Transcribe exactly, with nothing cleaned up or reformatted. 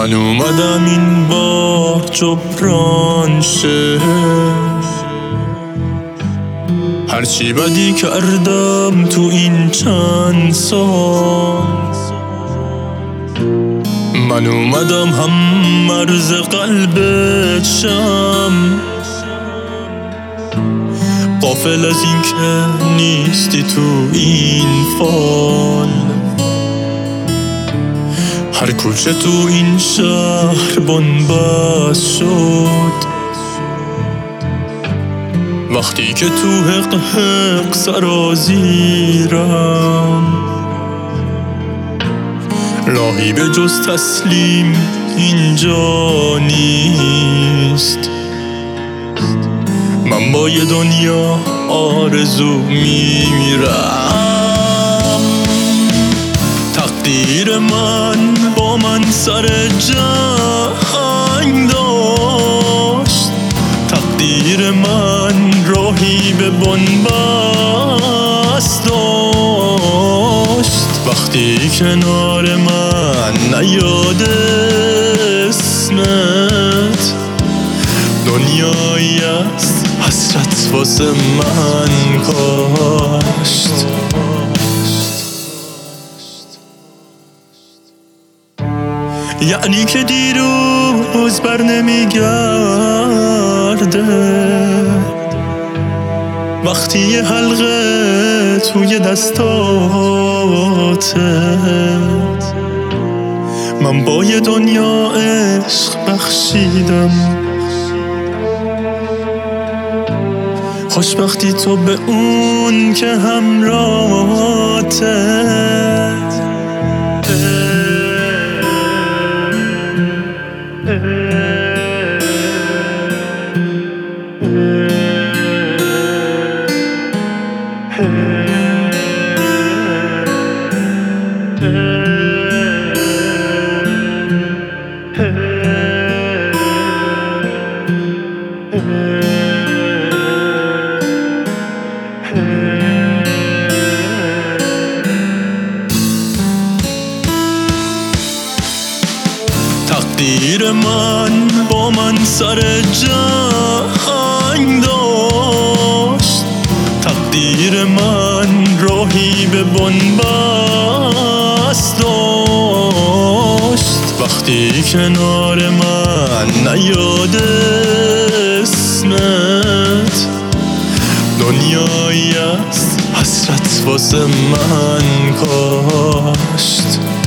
من اومدم این بار جبران شه، هرچی بدی کردم تو این چند سال. من اومدم هم مرز قلبت شم، غافل از این که نیستی تو این فال. هر کوچه تو این شهر بنبست شد، وقتی که تو حق حق سرازیرم. راهی به جز تسلیم اینجا نیست، من با یه دنیا آرزو میمیرم. تقدیر من با من سر جنگ داشت، تقدیر من راهی به بنبست داشت. وقتی کنار من نیاد اسمت، دنیایی است حسرت واسه من کاشت. یعنی که دیروز بر نمیگرده، وقتی یه حلقه توی دستاته. من با یه دنیا عشق بخشیدم، خوشبختی تو به اون که همراهته. تقدیر من با من سر جنگ داشت، تقدیر من راهی به بنبست داشت. وقتی کنار من نیاد اسمت، دنیایی است حسرت واسه من کاشت.